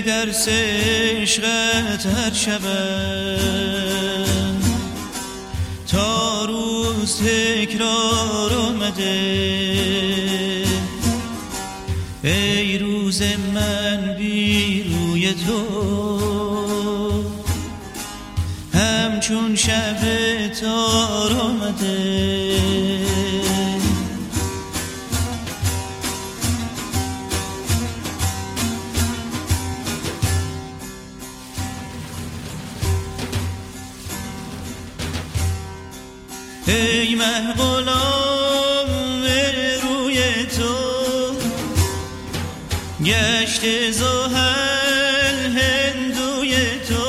درس عشقت هر شبم تا روز تکرار آمده. ای روز من بی روی تو همچون شب تار آمده. ای مه غلام روی تو گشت زحل هندوی تو.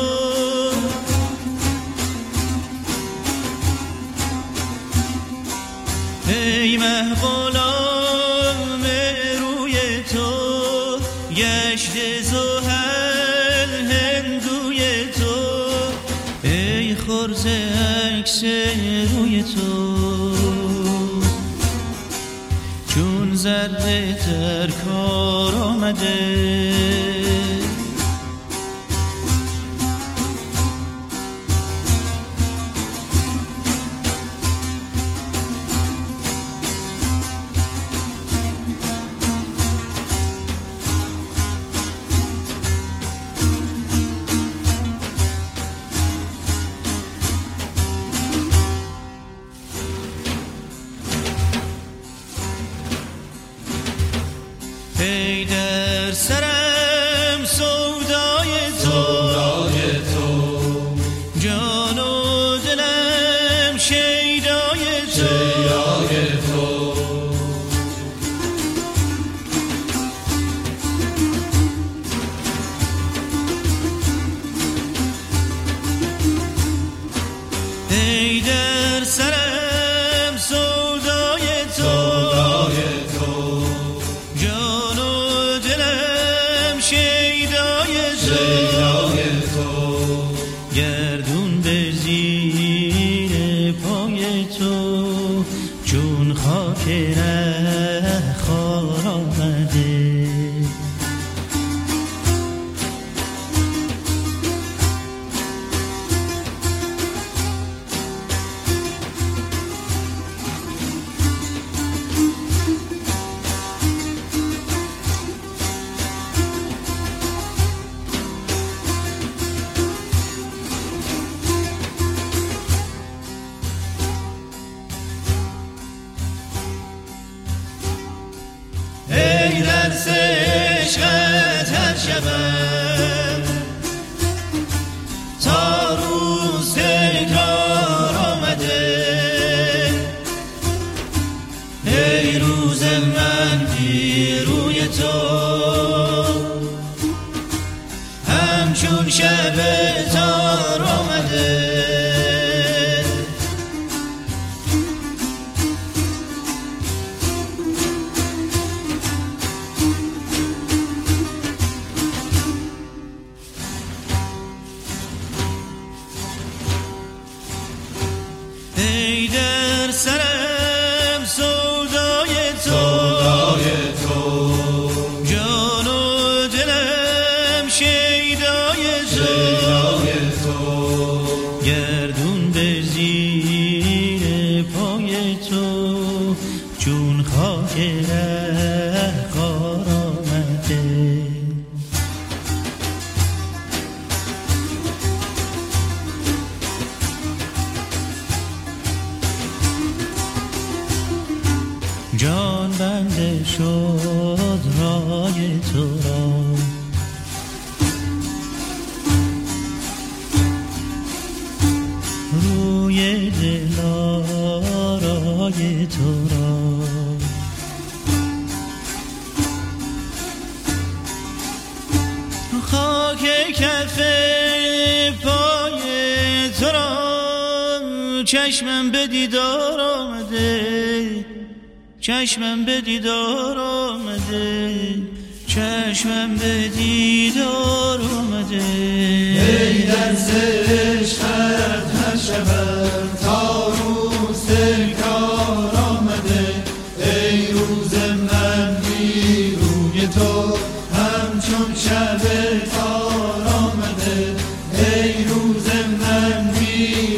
ای مه غلام روی تو گشت زحل هندوی تو. ای خرز عکس روی تو چون ذره در کار آمده. ای در سرم سودای تو جان و دلم شیدای تو. ای در سرم سودای تو گردون به زیر پای تو چون خاک ره خار آمده. ای درس عشقت هر شبم تا روز تکرار آمده. ای روز من بی روی تو همچون شب تار آمده. ای در سرم سودای تو جان و دلم شیدای تو. گردون به زیر پای تو چون خاک ره خار آمده. جان بنده شد رای تو را روی دل آرای تو را. خاک کف پای تو را چشمم به دیدار آمده. چشمم به دیدار آمده. چشمم به دیدار آمده. ای درس عشقت هر شبم تا روز تکرار آمده. ای روز من بی روی تو همچون شب تار شیر